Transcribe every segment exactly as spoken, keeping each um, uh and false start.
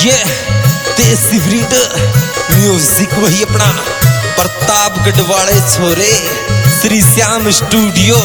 ये देसी breed music वही अपना प्रतापगढ़ वाले छोरे श्री श्याम स्टूडियो।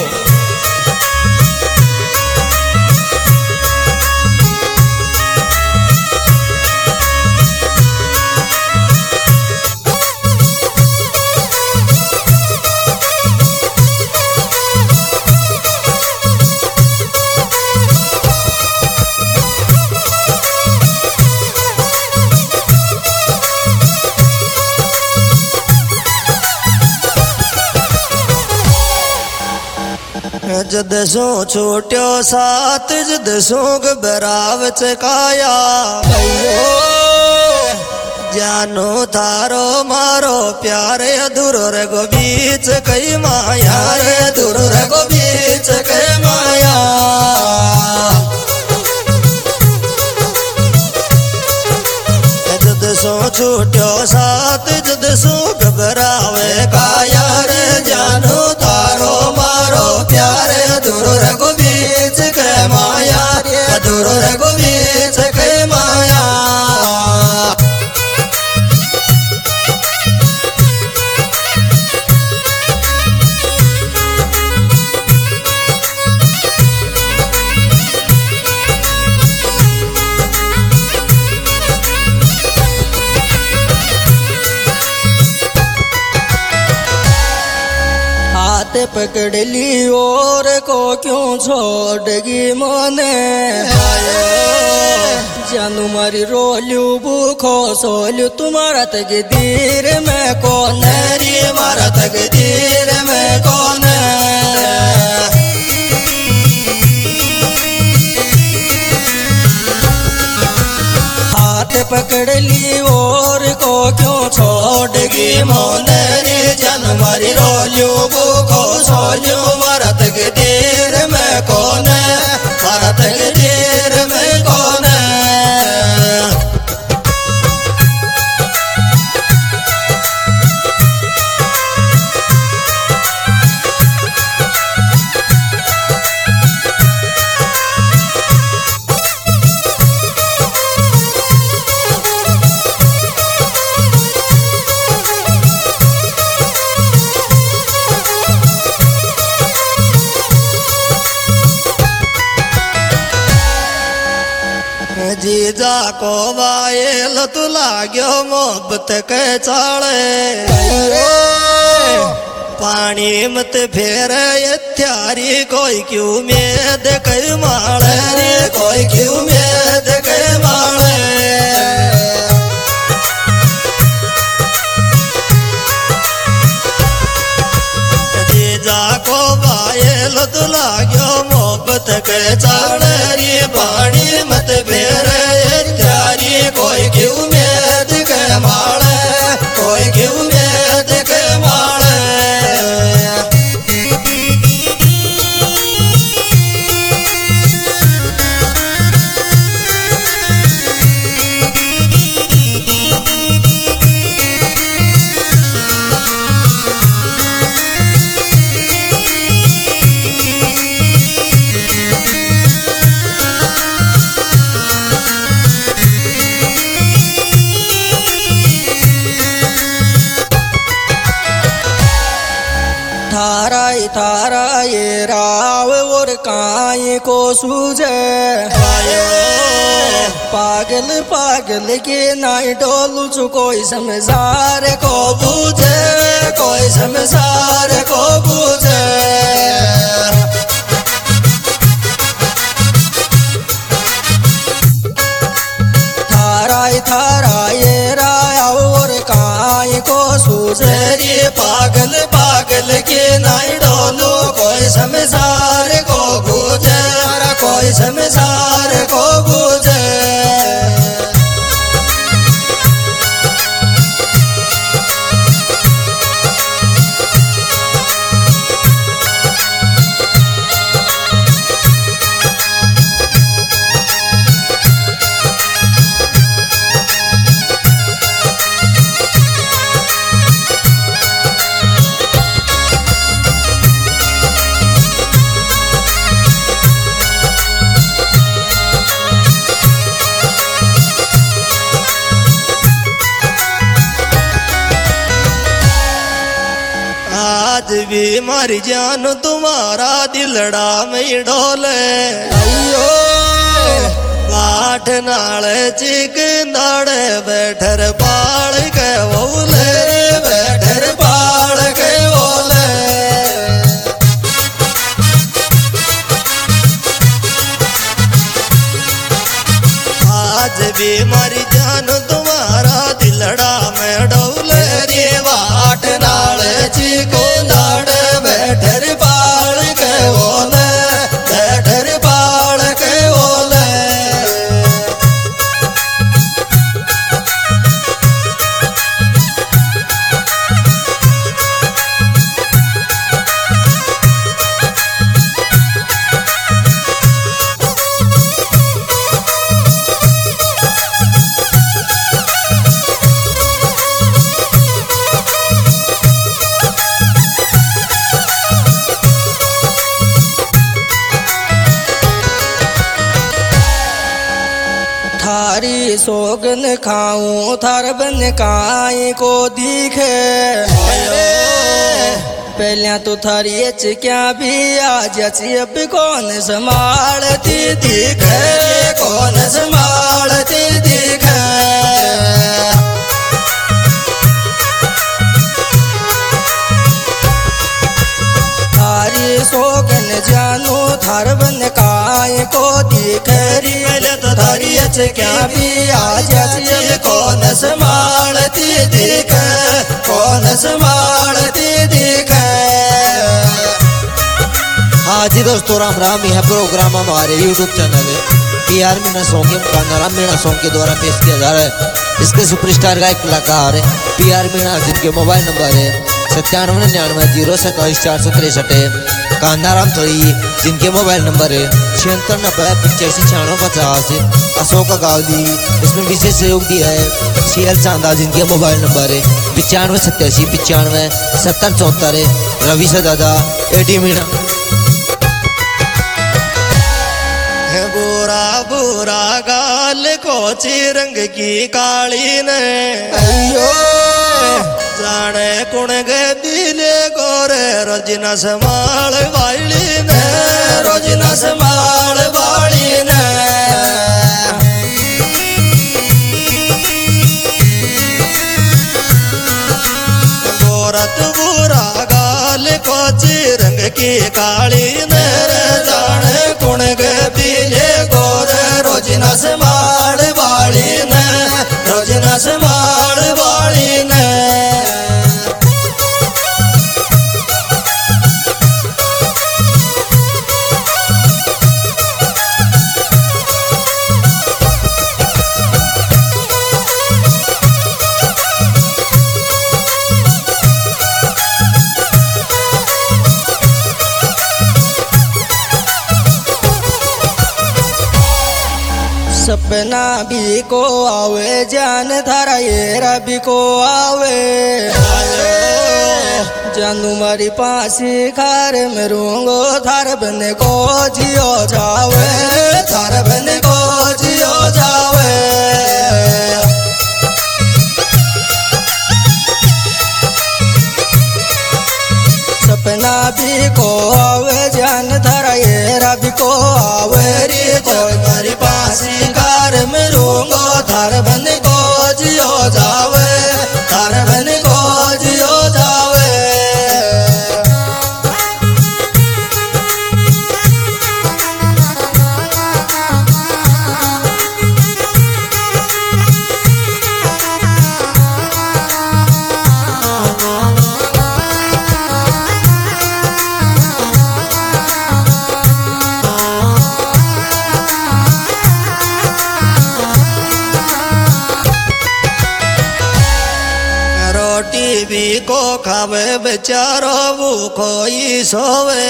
जद सो छोट्यो साथ जद सो घबराव चकाया जानो थारो मारो प्यारे अधूरो रे गो बीच कई माया रे अधूरो रे गो बीच कई माया। जद सो छोट्यो साथ जद सो घबरावे काया रे जानो थारो मारो प्यारे अधूरो रे गो बीच के माया रे अधूरो रे गो बीच के माया। हाथ पकड़ ली और को क्यों छोड़गी मोने जानू मारी रोलू भूखो सोलू तुम्हारा तकदीर में कौन रे मारा तकदीर में कौन। हाथ पकड़ ली और को क्यों छोड़गी मोने रे जानू मारी रोलू भूखो सोलू मारा तकदीर में कौन मारा तकदीर में कौन। जीजा को वायल तू लाग्यो मोहब्बत के चाले पानी मत फेर थारी कोई क्यों मेद कई माले रे कोई क्यों मेद कई माले। जीजा को वायल तू लाग्यो मोहब्बत के चाले रे पानी मत फेर थारी कोई क्यों मेद के माले कोई क्यों मेद के माले। थाराई थारा ये राव और काई को सूझे पागल पागल के नाई डोलू चु कोई समझार को बूझे कोई समझार को बूझे। थाराई थारा ये राव और काई को सूझे रे पागल पागल के नाई डोलो कोई समझार को बूझे कोई समझार को बूझे। भी मारी जान तुम्हारा दिलड़ा में डोले अयो काठ नाल चिक नाड़े बैठर पाल के बोले बैठर पाल के बोले आज भी मारी जान तुम्हारा दिलड़ा में डोले रे वाट नाल चिको नाड़ बैठर पाल के बोले बैठर पाल के बोले थारी सोगन खाऊं थार बन काई को दिखे पहले तो थारी एच क्या भी आज अब कौन संभालती दिखे कौन संभालती दिखे थारी सोगन जानू थार बन काय को दिखे तो थारी अच क्या भी आज कौन संभालती दिखे कौन संभालती दिखे हाँ जी दोस्तों राम राम। यह प्रोग्राम हमारे यूट्यूब चैनल है P R Meena song Ram Meena song के द्वारा पेश किया जा रहा है। इसके सुपरस्टार गायक कलाकार है पी आर मीणा जिनके मोबाइल नंबर है सत्तानवे निन्यानवे जीरो सत्ताईस चार सौ तिरसठ है। कान्हाराम थोड़ी जिनके मोबाइल नंबर है छिहत्तर नब्बे पचासी छियानवे पचास। अशोक गावली इसमें विशेष सहयोग दिया है शील चांदा जिनके मोबाइल नंबर है पचानवे सत्तासी पचानवे सत्तर चौहत्तर है। रवि से दादा एटी मीणा बुरा बुरा गाल कोची रंग की काली ने अयो जाने कुण गे दिले गोरे रोजना संभाल वाली ने रोजना संभाल वाली ने गोरत बुरा गाल कोची रंग की काली ने जाने कुण गे दिले गोरे रोजना संभाल वाली ने रोजना संभाल वाली ने सपना भी को आवे जान थारा ये रवि को आवे जानू मारी पासी खार में रूंगो थार बन को जियो जावे थार बन को जियो जावे सपना भी को आवे जान थारा ये रवि को आवे रे कोई मारी पासी कार में रूंगो थार बन को जियो जावे थार बन को जियो जावे टीवी को खावे बेचारो वो कोई सोवे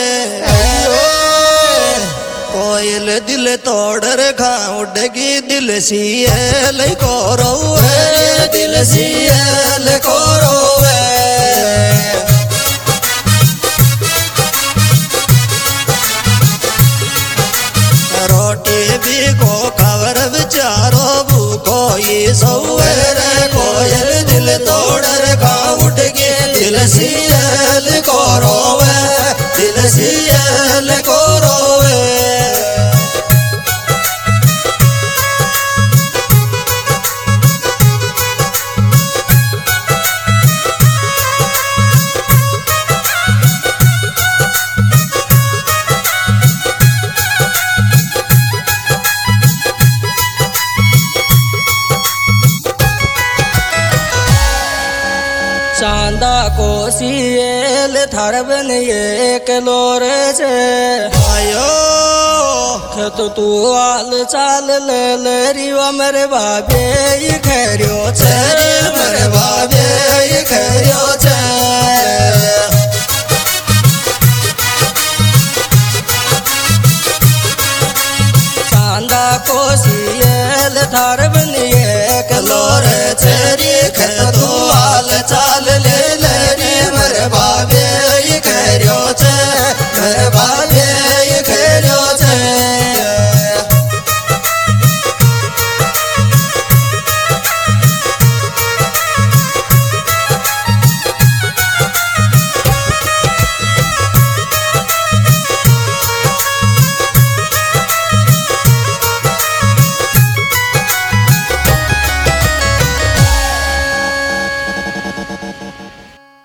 कोयल दिल तोड़ रखा उड़गी दिल सीएल को रोवे दिल सीएल को रोवे रोटी भी को खबर बेचारो वो कोई सोवे कोयल दिल तोड़ रखा उठ के दिल सीएल को रोवे सियल थार बन एक लोर छे आयो तो तू आल चाल ले ले रिवा मेरे बाबे ये खैरियो छे मेरे बाबे ये खैरियो छे चांदा को सियल थार बन